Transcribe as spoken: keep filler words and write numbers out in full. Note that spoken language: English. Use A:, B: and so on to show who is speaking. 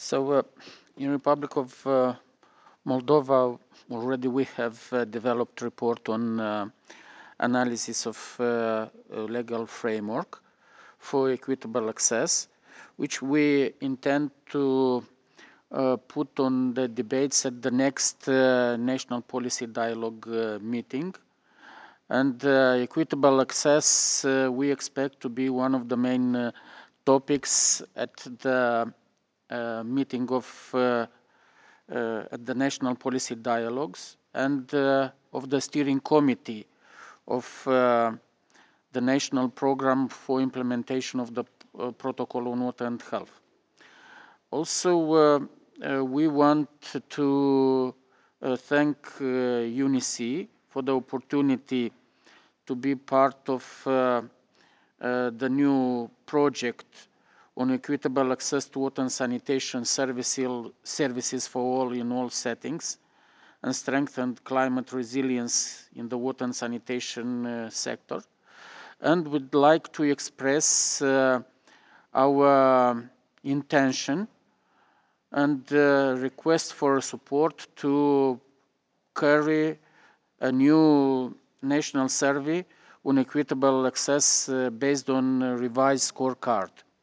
A: So, uh, in Republic of uh, Moldova, already we have uh, developed report on uh, analysis of uh, legal framework for equitable access, which we intend to uh, put on the debates at the next uh, National Policy Dialogue uh, meeting. And uh, equitable access, uh, we expect to be one of the main uh, topics at the uh, meeting of uh, uh, at the National Policy Dialogues and uh, of the steering committee of uh, the National Program for Implementation of the uh, Protocol on Water and Health. Also, uh, uh, we want to uh, thank uh, UNICE for the opportunity to be part of uh, uh, the new project on equitable access to water and sanitation services for all in all settings and strengthened climate resilience in the water and sanitation uh, sector. And would like to express uh, our intention and uh, request for support to carry a new national survey on equitable access uh, based on a revised scorecard.